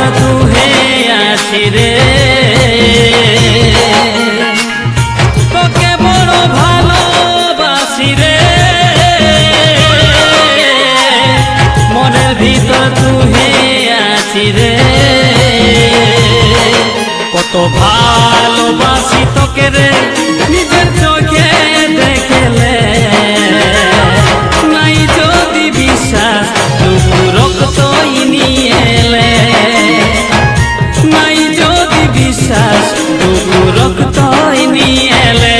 তুহে আছি রে তোকে বড় ভালোবাসি রে মনের ভিতর তুহে আছি রে কত ভালোবাসি তোকে রে নিজের চোখে দেখলে নাই যদি বিশ্বাস তবু রক্তই নিয়ে এলে নাই যদি বিশ্বাস তবু রক্তই নিয়ে এলে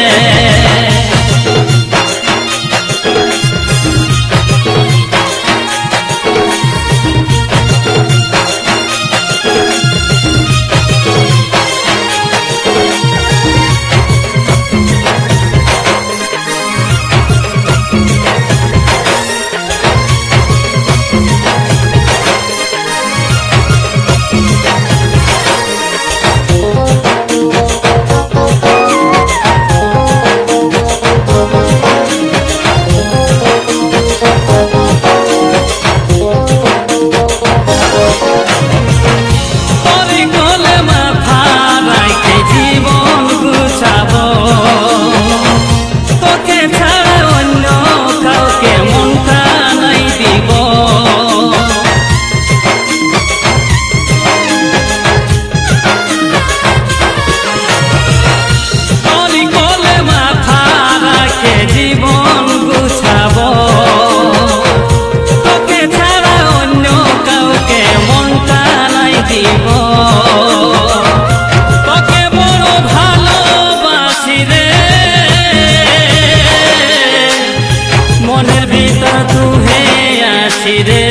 রে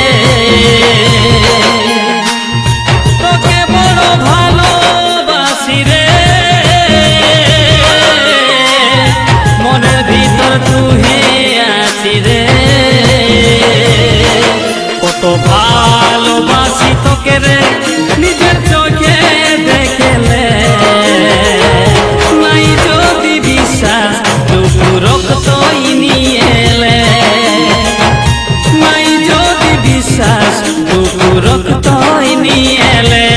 তোকে বড় ভালোবাসি রে মনের ভিতর তুহে আছি রে কত ভালোবাসি তোকে রে নিজের চোখে দেখলে নাই যদি বিশ্বাস তবু রক্তই নিয়ে এলে বিশ্বাস তবু রক্তই নিয়ে এলে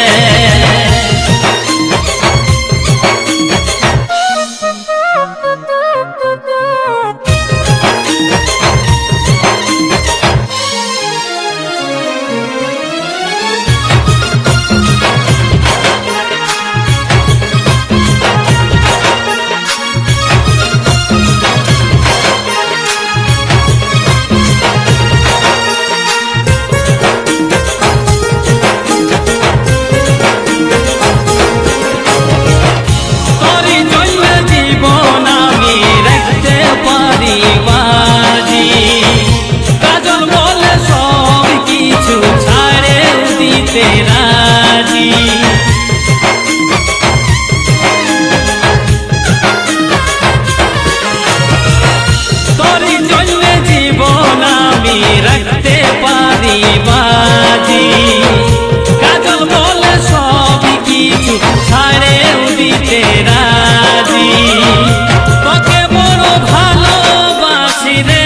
রাখতে পারি বাজি কাজল বলে সব কিছু ছাড়েও দিতে রাজি তোকে বড় ভালোবাসি রে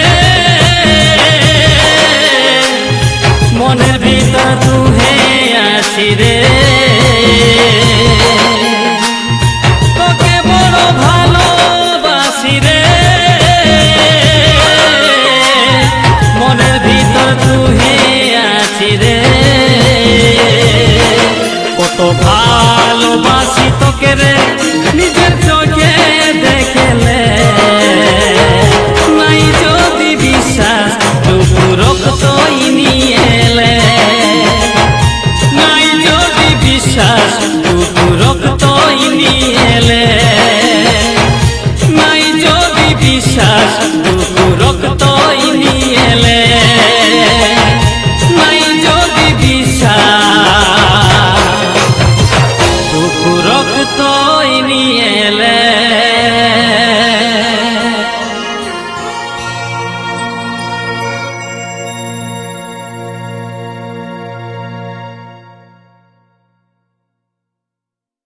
মনের ভিতর তুহে আছি রে তোকে বড় ভালোবাসি রে মনের ভিতর তুহে আছি রে কত ভালোবাসি তোকে রে নিজের চোখে দেখলে নাই যদি বিশ্বাস তবু রক্তই নিয়ে এলে নাই যদি বিশ্বাস তবু রক্তই নিয়ে এলে নাই যদি বিশ্বাস তবু রক্তই নিয়ে এলে নাই যদি বিশ্বাস তবু রক্তই নিয়ে